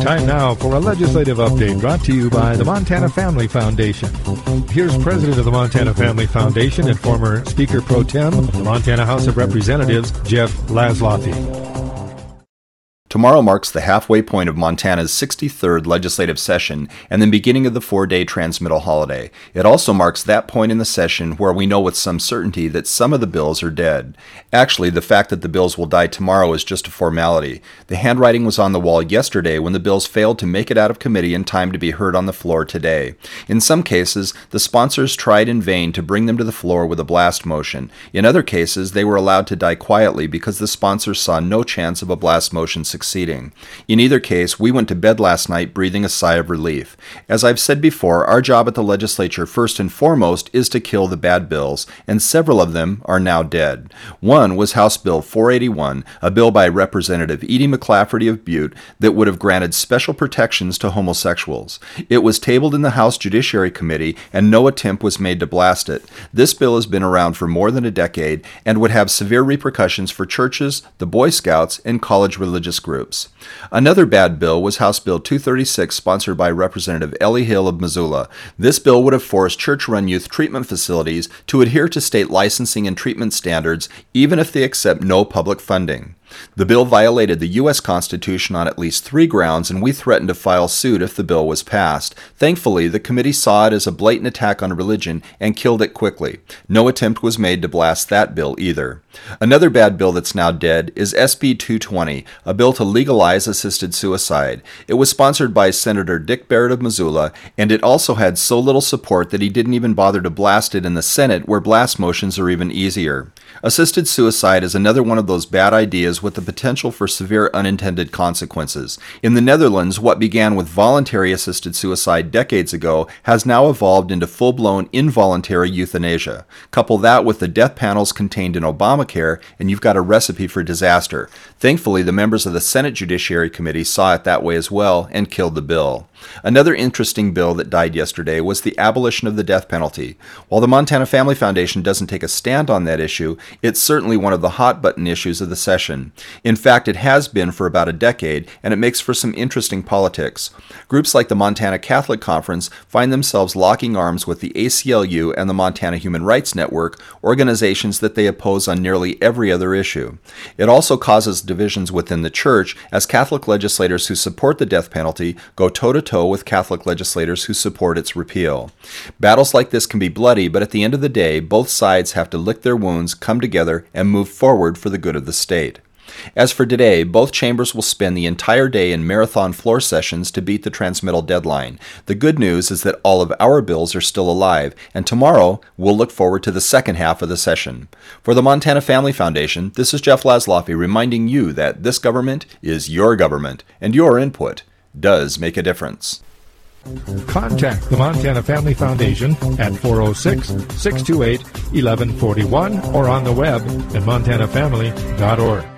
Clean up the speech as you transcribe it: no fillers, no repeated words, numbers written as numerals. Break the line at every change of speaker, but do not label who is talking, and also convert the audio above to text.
Time now for a legislative update brought to you by the Montana Family Foundation. Here's President of the Montana Family Foundation and former Speaker Pro Tem of the Montana House of Representatives, Jeff Laszloffy.
Tomorrow marks the halfway point of Montana's 63rd legislative session and the beginning of the 4-day transmittal holiday. It also marks that point in the session where we know with some certainty that some of the bills are dead. Actually, the fact that the bills will die tomorrow is just a formality. The handwriting was on the wall yesterday when the bills failed to make it out of committee in time to be heard on the floor today. In some cases, the sponsors tried in vain to bring them to the floor with a blast motion. In other cases, they were allowed to die quietly because the sponsors saw no chance of a blast motion succeeding. In either case, we went to bed last night breathing a sigh of relief. As I've said before, our job at the legislature first and foremost is to kill the bad bills, and several of them are now dead. One was House Bill 481, a bill by Representative Edie McClafferty of Butte that would have granted special protections to homosexuals. It was tabled in the House Judiciary Committee, and no attempt was made to blast it. This bill has been around for more than a decade and would have severe repercussions for churches, the Boy Scouts, and college religious groups. Another bad bill was House Bill 236, sponsored by Representative Ellie Hill of Missoula. This bill would have forced church-run youth treatment facilities to adhere to state licensing and treatment standards, even if they accept no public funding. The bill violated the U.S. Constitution on at least 3 grounds, and we threatened to file suit if the bill was passed. Thankfully, the committee saw it as a blatant attack on religion and killed it quickly. No attempt was made to blast that bill either. Another bad bill that's now dead is SB 220, a bill to legalize assisted suicide. It was sponsored by Senator Dick Barrett of Missoula, and it also had so little support that he didn't even bother to blast it in the Senate, where blast motions are even easier. Assisted suicide is another one of those bad ideas with the potential for severe unintended consequences. In the Netherlands, what began with voluntary assisted suicide decades ago has now evolved into full-blown involuntary euthanasia. Couple that with the death panels contained in Obamacare, and you've got a recipe for disaster. Thankfully, the members of the Senate Judiciary Committee saw it that way as well and killed the bill. Another interesting bill that died yesterday was the abolition of the death penalty. While the Montana Family Foundation doesn't take a stand on that issue, it's certainly one of the hot-button issues of the session. In fact, it has been for about a decade, and it makes for some interesting politics. Groups like the Montana Catholic Conference find themselves locking arms with the ACLU and the Montana Human Rights Network, organizations that they oppose on nearly every other issue. It also causes divisions within the church, as Catholic legislators who support the death penalty go toe-to-toe with Catholic legislators who support its repeal. Battles like this can be bloody, but at the end of the day, both sides have to lick their wounds, come together, and move forward for the good of the state. As for today, both chambers will spend the entire day in marathon floor sessions to beat the transmittal deadline. The good news is that all of our bills are still alive, and tomorrow we'll look forward to the second half of the session. For the Montana Family Foundation, this is Jeff Laszloffy reminding you that this government is your government, and your input does make a difference.
Contact the Montana Family Foundation at 406-628-1141 or on the web at montanafamily.org.